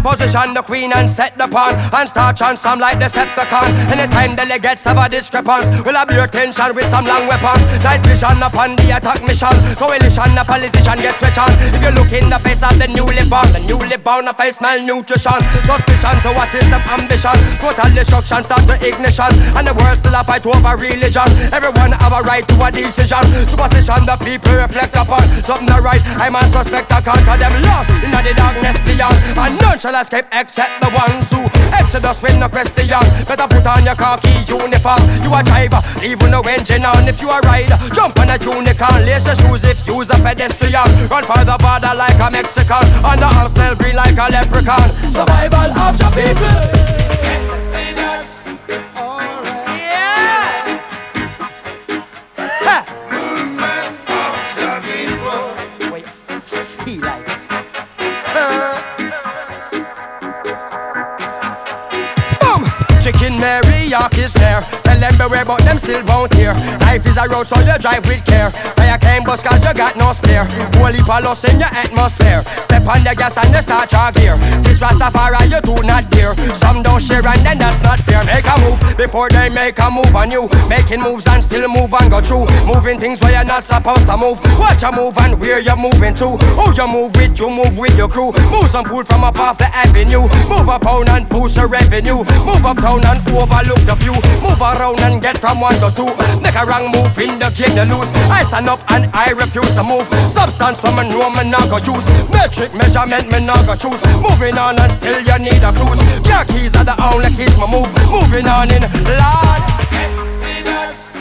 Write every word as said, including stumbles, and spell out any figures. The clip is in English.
position the queen and set the pawn, and start chant some like Decepticon. Anytime delegates have a discrepancy, we'll have your attention with some long weapons. Night vision upon the attack mission. Coalition, a politician gets switch on. If you look in the face of the newly born, the newly born, a face malnutrition. Suspicion to what is them ambition. Total destruction, start the ignition. And the world still a fight over religion. Everyone have a right to a decision. Superstition the people reflect upon. Something not right, I'm a suspect. I conquer them lost in the darkness beyond. And none shall escape except the ones who exodus with no question. Better put on your khaki uniform. You a driver, leave with no engine on. If you a rider, jump on a unicorn. Lace your shoes if you's a pedestrian. Run for the border like a Mexican. And the arm smell green like a leprechaun. Survival of the people. Exodus. Alright. Yeah. Ha. Movement of the people. Wait, feel like Chicken Mary York is there. Tell them beware but them still won't hear. Life is a road so you drive with care. Fire came bus cause you got no spare. Holy palace in your atmosphere. Step on the gas and you start your gear. This Rastafari you do not dare. Some don't share and then that's not fair. Make a move before they make a move on you. Making moves and still move and go through. Moving things where you're not supposed to move. Watch you move and where you're moving to. Who you move with, you move with your crew. Move some food from up off the avenue. Move up town and push a revenue. Move up town and overlook the view. Move around and get from one to two. Make a wrong move in the game you lose. I stand up and I refuse to move. Substance from a no me not go use. Metric measurement me not go choose. Moving on and still you need a clues. Your keys are the only keys me move. Moving on in Lord Exodus.